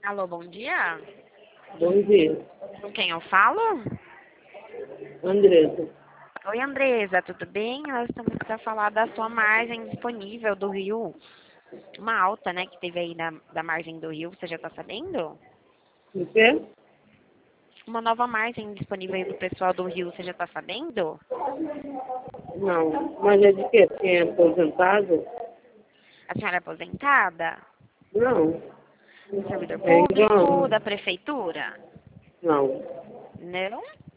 Alô, bom dia. Bom dia, Com quem eu falo? Andressa. Oi, Andresa, tudo bem? Nós estamos para falar da sua margem disponível do Rio. Uma alta, né, que teve aí da margem do Rio, você já está sabendo? O quê? Uma nova margem disponível aí do pessoal do Rio, você já está sabendo? Não, mas é de quê? Quem é aposentado? A senhora é aposentada? Não, Servidor é público, igual. da prefeitura? Não, Não?